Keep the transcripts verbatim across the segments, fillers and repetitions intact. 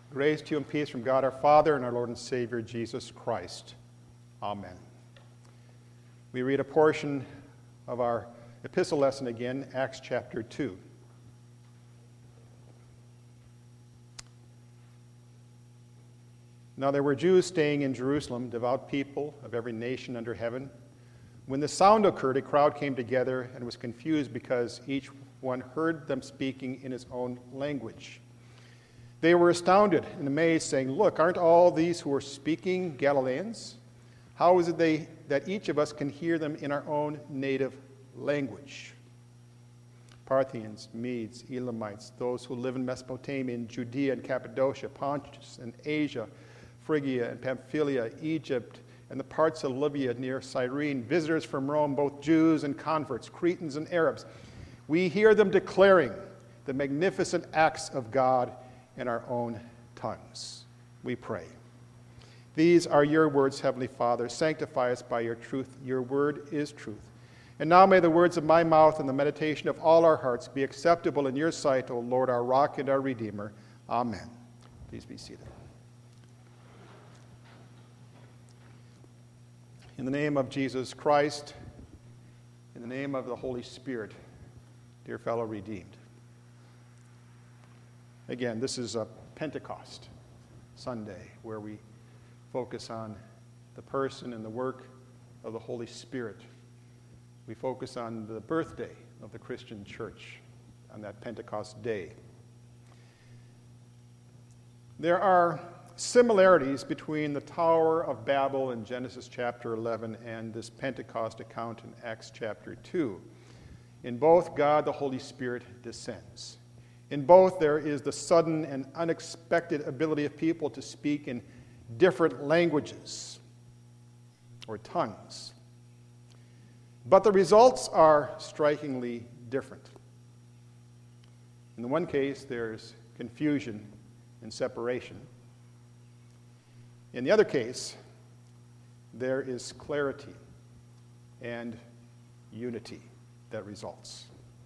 Grace to you and peace from God our Father and our Lord and Savior, Jesus Christ. Amen. We read a portion of our epistle lesson again, Acts chapter two. Now there were Jews staying in Jerusalem, devout people of every nation under heaven. When the sound occurred, a crowd came together and was confused because each one heard them speaking in his own language. They were astounded and amazed, saying, "Look, aren't all these who are speaking Galileans? How is it they, that each of us can hear them in our own native language?" Parthians, Medes, Elamites, those who live in Mesopotamia, in Judea and Cappadocia, Pontus and Asia, Phrygia and Pamphylia, Egypt, and the parts of Libya near Cyrene, visitors from Rome, both Jews and converts, Cretans and Arabs. We hear them declaring the magnificent acts of God in our own tongues. We pray. These are your words, Heavenly Father. Sanctify us by your truth. Your word is truth. And now may the words of my mouth and the meditation of all our hearts be acceptable in your sight, O Lord, our rock and our redeemer. Amen. Please be seated. In the name of Jesus Christ, in the name of the Holy Spirit, dear fellow redeemed. Again, this is a Pentecost Sunday where we focus on the person and the work of the Holy Spirit. We focus on the birthday of the Christian church on that Pentecost day. There are similarities between the Tower of Babel in Genesis chapter eleven and this Pentecost account in Acts chapter two. In both, God the Holy Spirit descends. In both, there is the sudden and unexpected ability of people to speak in different languages or tongues. But the results are strikingly different. In the one case, there's confusion and separation. In the other case, there is clarity and unity that results.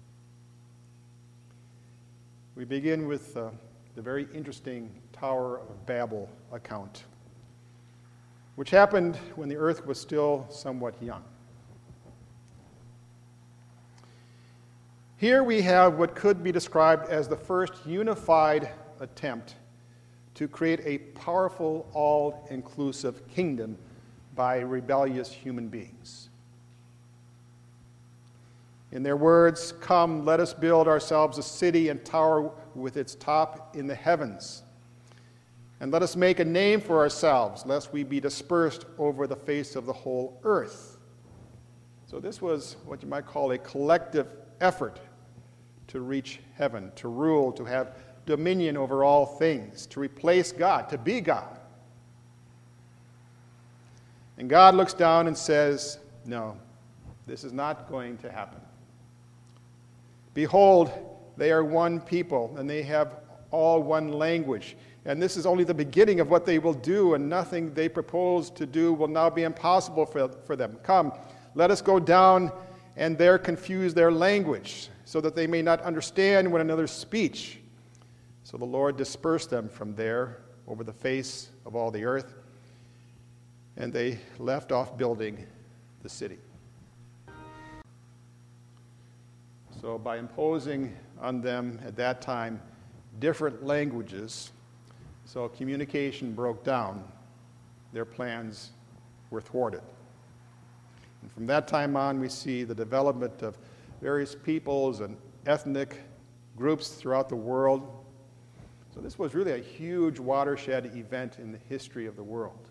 We begin with uh, the very interesting Tower of Babel account, which happened when the earth was still somewhat young. Here we have what could be described as the first unified attempt to create a powerful, all-inclusive kingdom by rebellious human beings. In their words, "Come, let us build ourselves a city and tower with its top in the heavens. And let us make a name for ourselves, lest we be dispersed over the face of the whole earth." So this was what you might call a collective effort to reach heaven, to rule, to have dominion over all things, to replace God, to be God. And God looks down and says, "No, this is not going to happen. Behold, they are one people, and they have all one language. And this is only the beginning of what they will do, and nothing they propose to do will now be impossible for, for them. Come, let us go down and there confuse their language, so that they may not understand one another's speech." So the Lord dispersed them from there over the face of all the earth, and they left off building the city. So by imposing on them at that time different languages, so communication broke down, their plans were thwarted. And from that time on, we see the development of various peoples and ethnic groups throughout the world. So this was really a huge watershed event in the history of the world.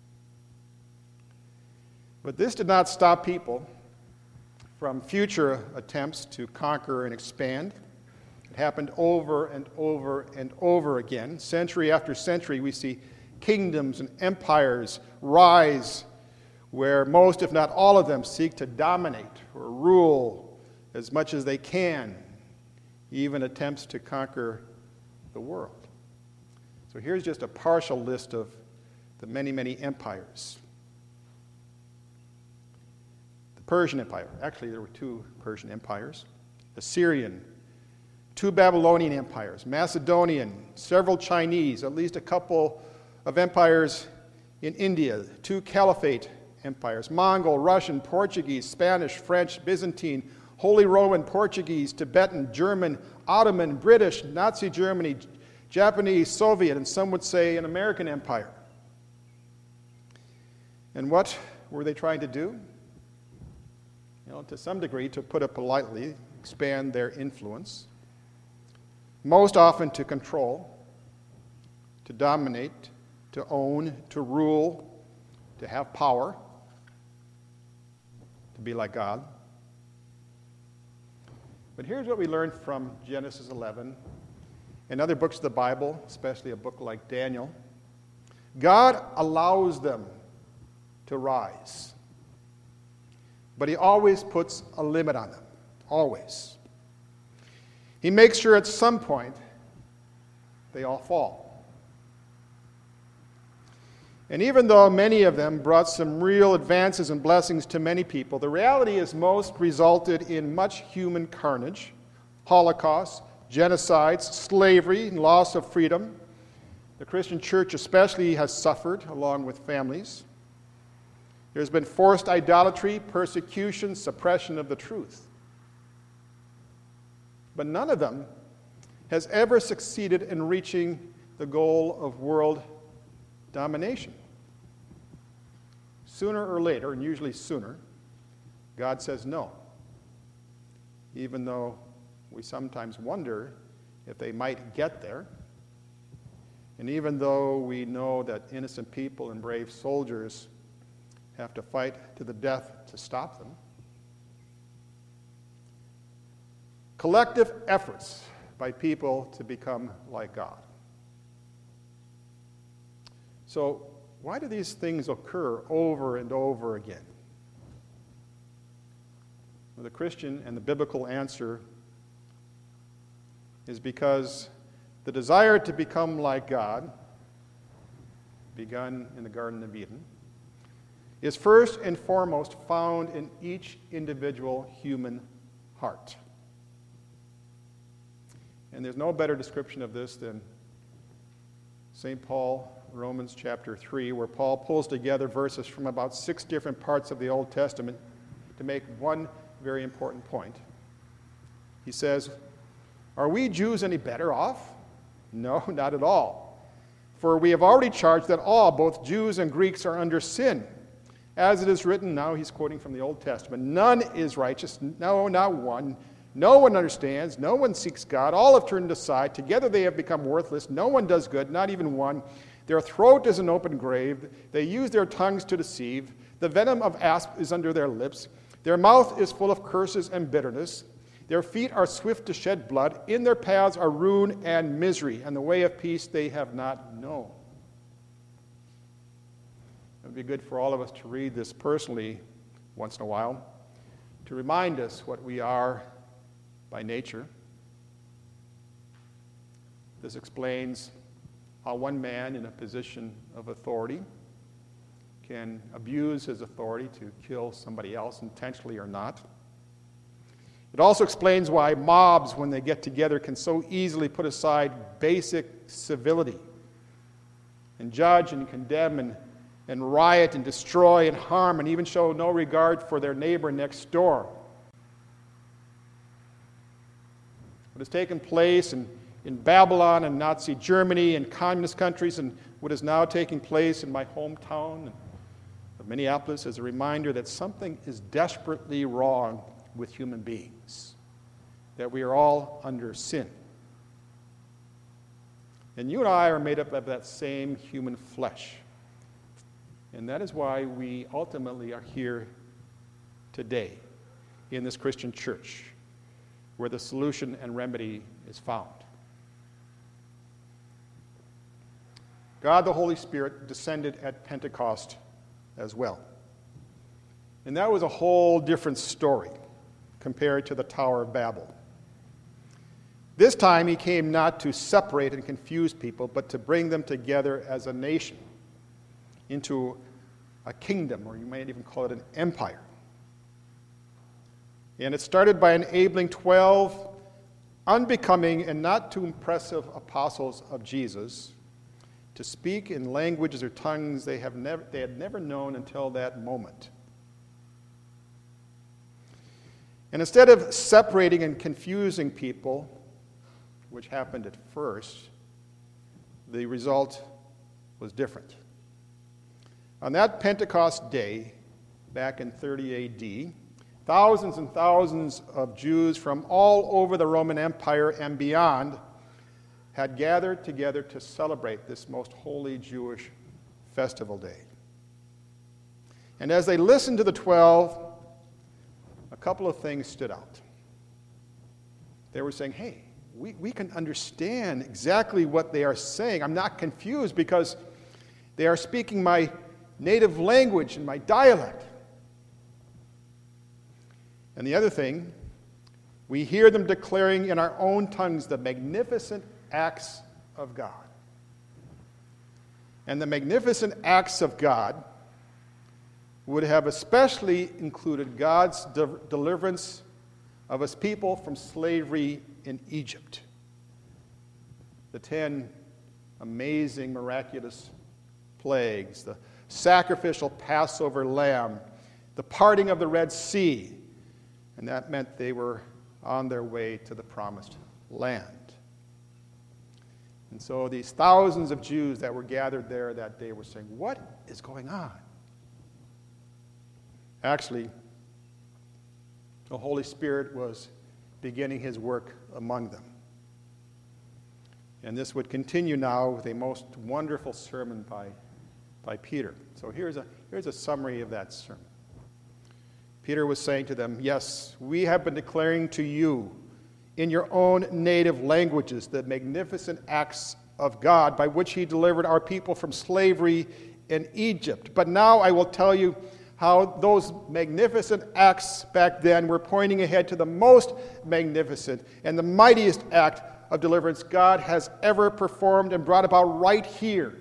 But this did not stop people from future attempts to conquer and expand. It happened over and over and over again. Century after century, we see kingdoms and empires rise where most, if not all of them, seek to dominate or rule as much as they can, even attempts to conquer the world. So here's just a partial list of the many, many empires. Persian Empire. Actually, there were two Persian empires. Assyrian two Babylonian empires, Macedonian, several Chinese, at least a couple of empires in India, two caliphate empires, Mongol, Russian, Portuguese, Spanish, French, Byzantine, Holy Roman, Portuguese, Tibetan, German, Ottoman, British, Nazi Germany, Japanese, Soviet, and some would say an American empire. And what were they trying to do? You know, to some degree, to put it politely, expand their influence. Most often to control, to dominate, to own, to rule, to have power, to be like God. But here's what we learn from Genesis eleven and other books of the Bible, especially a book like Daniel. God allows them to rise, but he always puts a limit on them, always. He makes sure at some point they all fall. And even though many of them brought some real advances and blessings to many people, the reality is most resulted in much human carnage, holocausts, genocides, slavery, and loss of freedom. The Christian church especially has suffered, along with families. There's been forced idolatry, persecution, suppression of the truth. But none of them has ever succeeded in reaching the goal of world domination. Sooner or later, and usually sooner, God says no, even though we sometimes wonder if they might get there. And even though we know that innocent people and brave soldiers have to fight to the death to stop them. Collective efforts by people to become like God. So, why do these things occur over and over again? Well, the Christian and the biblical answer is because the desire to become like God, begun in the Garden of Eden, is first and foremost found in each individual human heart. And there's no better description of this than Saint Paul, Romans chapter three, where Paul pulls together verses from about six different parts of the Old Testament to make one very important point. He says, "Are we Jews any better off? No, not at all. For we have already charged that all, both Jews and Greeks, are under sin. As it is written," now he's quoting from the Old Testament, "none is righteous, no, not one. No one understands, no one seeks God. All have turned aside. Together they have become worthless. No one does good, not even one. Their throat is an open grave. They use their tongues to deceive. The venom of asp is under their lips. Their mouth is full of curses and bitterness. Their feet are swift to shed blood. In their paths are ruin and misery, and the way of peace they have not known." It would be good for all of us to read this personally once in a while, to remind us what we are by nature. This explains how one man in a position of authority can abuse his authority to kill somebody else, intentionally or not. It also explains why mobs, when they get together, can so easily put aside basic civility and judge and condemn and, and riot and destroy and harm and even show no regard for their neighbor next door. What has taken place in, in Babylon and Nazi Germany and communist countries, and what is now taking place in my hometown of Minneapolis, is a reminder that something is desperately wrong with human beings, that we are all under sin. And you and I are made up of that same human flesh. And that is why we ultimately are here today in this Christian church, where the solution and remedy is found. God the Holy Spirit descended at Pentecost as well. And that was a whole different story compared to the Tower of Babel. This time he came not to separate and confuse people, but to bring them together as a nation into a kingdom, or you might even call it an empire. And it started by enabling twelve unbecoming and not too impressive apostles of Jesus to speak in languages or tongues they, have never, they had never known until that moment. And instead of separating and confusing people, which happened at first, the result was different. On that Pentecost day, back in thirty A D, thousands and thousands of Jews from all over the Roman Empire and beyond had gathered together to celebrate this most holy Jewish festival day. And as they listened to the twelve, a couple of things stood out. They were saying, hey, we, we can understand exactly what they are saying. I'm not confused because they are speaking my native language and my dialect. And the other thing, we hear them declaring in our own tongues the magnificent acts of God. And the magnificent acts of God would have especially included God's de- deliverance of his people from slavery in Egypt. The ten amazing, miraculous plagues, the sacrificial Passover lamb, the parting of the Red Sea, and that meant they were on their way to the promised land. And so these thousands of Jews that were gathered there that day were saying, what is going on? Actually, the Holy Spirit was beginning his work among them. And this would continue now with a most wonderful sermon by, by Peter. So here's a, here's a summary of that sermon. Peter was saying to them, yes, we have been declaring to you in your own native languages the magnificent acts of God by which he delivered our people from slavery in Egypt. But now I will tell you how those magnificent acts back then were pointing ahead to the most magnificent and the mightiest act of deliverance God has ever performed and brought about right here.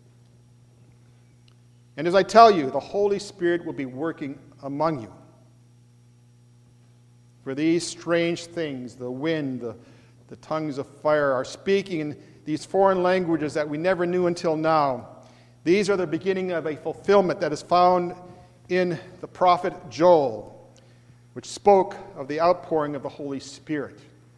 And as I tell you, the Holy Spirit will be working among you. For these strange things, the wind, the, the tongues of fire, are speaking in these foreign languages that we never knew until now. These are the beginning of a fulfillment that is found in the prophet Joel, which spoke of the outpouring of the Holy Spirit.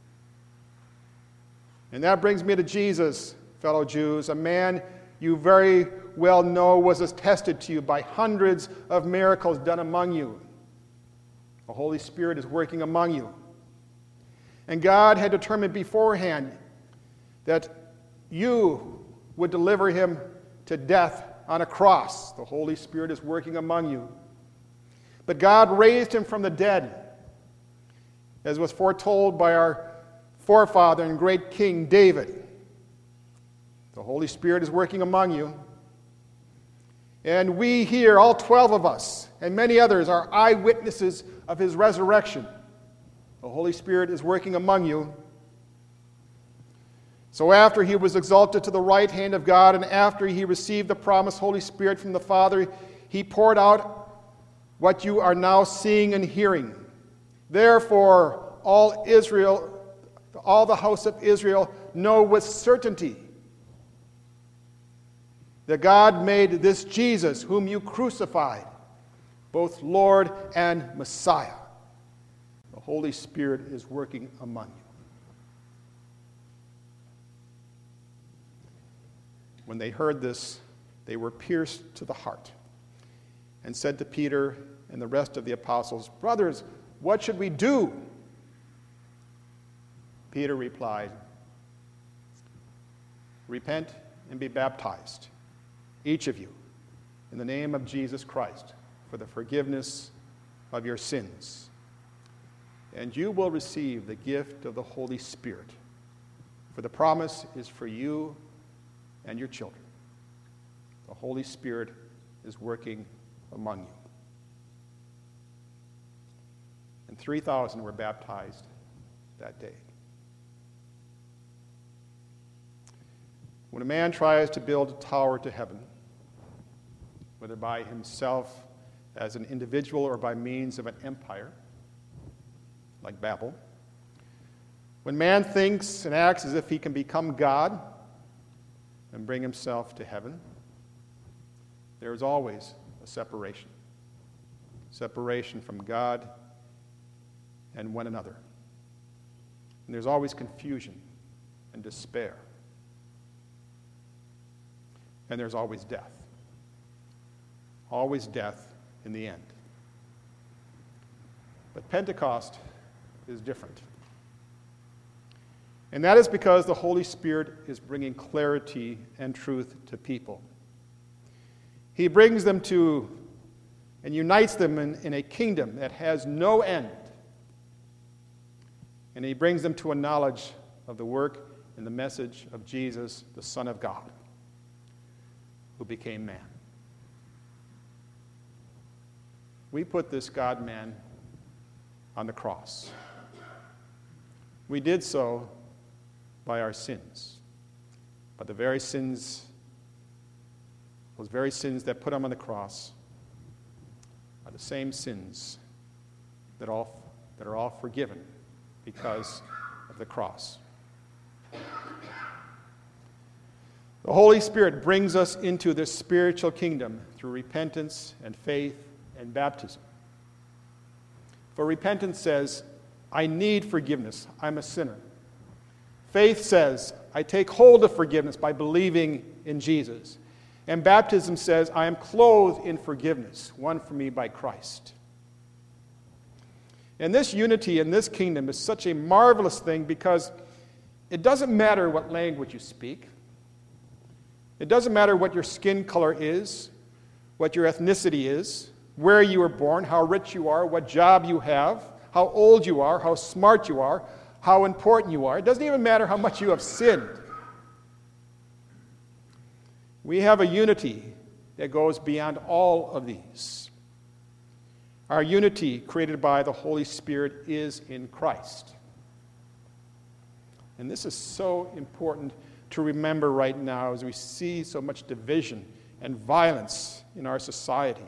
And that brings me to Jesus, fellow Jews, a man you very well know was attested to you by hundreds of miracles done among you. The Holy Spirit is working among you. And God had determined beforehand that you would deliver him to death on a cross. The Holy Spirit is working among you. But God raised him from the dead, as was foretold by our forefather and great King David. The Holy Spirit is working among you. And we here, all twelve of us, and many others, are eyewitnesses of his resurrection. The Holy Spirit is working among you. So after he was exalted to the right hand of God, and after he received the promised Holy Spirit from the Father, he poured out what you are now seeing and hearing. Therefore, all Israel, all the house of Israel, know with certainty that God made this Jesus, whom you crucified, both Lord and Messiah. The Holy Spirit is working among you. When they heard this, they were pierced to the heart and said to Peter and the rest of the apostles, brothers, what should we do? Peter replied, repent and be baptized, each of you, in the name of Jesus Christ, for the forgiveness of your sins. And you will receive the gift of the Holy Spirit, for the promise is for you and your children. The Holy Spirit is working among you. And three thousand were baptized that day. When a man tries to build a tower to heaven, whether by himself as an individual or by means of an empire, like Babel, When man thinks and acts as if he can become God and bring himself to heaven, there is always a separation. Separation from God and one another. And there's always confusion and despair. And there's always death. Always death in the end. But Pentecost is different. And that is because the Holy Spirit is bringing clarity and truth to people. He brings them to and unites them in, in a kingdom that has no end. And he brings them to a knowledge of the work and the message of Jesus, the Son of God, who became man. We put this God-man on the cross. We did so by our sins, by the very sins, those very sins that put him on the cross are the same sins that, all, that are all forgiven because of the cross. The Holy Spirit brings us into this spiritual kingdom through repentance and faith and baptism. For repentance says, I need forgiveness. I'm a sinner. Faith says, I take hold of forgiveness by believing in Jesus. And baptism says, I am clothed in forgiveness, won for me by Christ. And this unity in this kingdom is such a marvelous thing because it doesn't matter what language you speak. It doesn't matter what your skin color is, what your ethnicity is, where you were born, how rich you are, what job you have, how old you are, how smart you are, how important you are. It doesn't even matter how much you have sinned. We have a unity that goes beyond all of these. Our unity created by the Holy Spirit is in Christ. And this is so important to remember right now as we see so much division and violence in our society.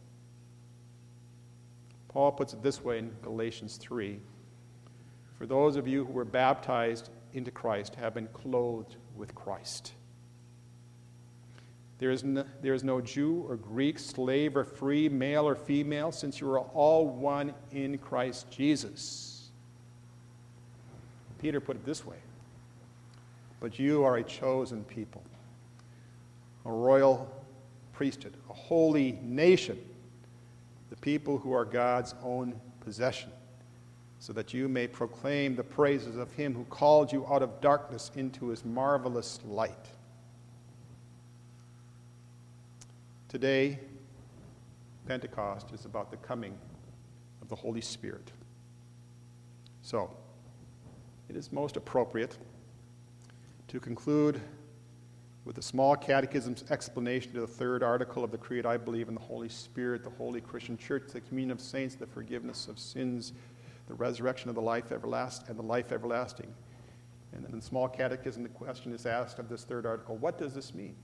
Paul puts it this way in Galatians three. For those of you who were baptized into Christ have been clothed with Christ. There is no, there is no Jew or Greek, slave or free, male or female, since you are all one in Christ Jesus. Peter put it this way. But you are a chosen people, a royal priesthood, a holy nation, the people who are God's own possession, so that you may proclaim the praises of him who called you out of darkness into his marvelous light. Today, Pentecost is about the coming of the Holy Spirit. So, it is most appropriate to conclude with the small catechism's explanation of the third article of the Creed. I believe in the Holy Spirit, the Holy Christian Church, the communion of saints, the forgiveness of sins, the resurrection of the life everlasting, and the life everlasting. And then in the small catechism, the question is asked of this third article, what does this mean?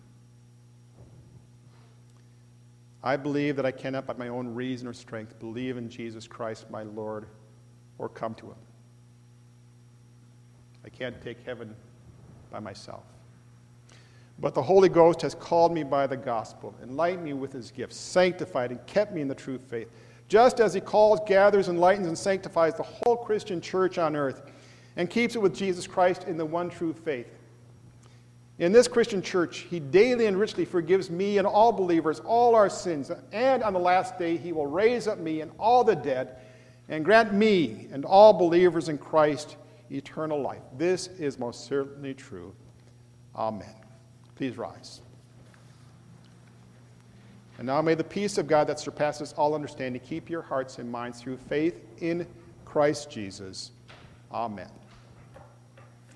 I believe that I cannot by my own reason or strength believe in Jesus Christ my Lord or come to him. I can't take heaven by myself. But the Holy Ghost has called me by the gospel, enlightened me with his gifts, sanctified and kept me in the true faith, just as he calls, gathers, enlightens, and sanctifies the whole Christian church on earth and keeps it with Jesus Christ in the one true faith. In this Christian church, he daily and richly forgives me and all believers all our sins, and on the last day he will raise up me and all the dead and grant me and all believers in Christ eternal life. This is most certainly true. Amen. Please rise. And now may the peace of God that surpasses all understanding keep your hearts and minds through faith in Christ Jesus. Amen.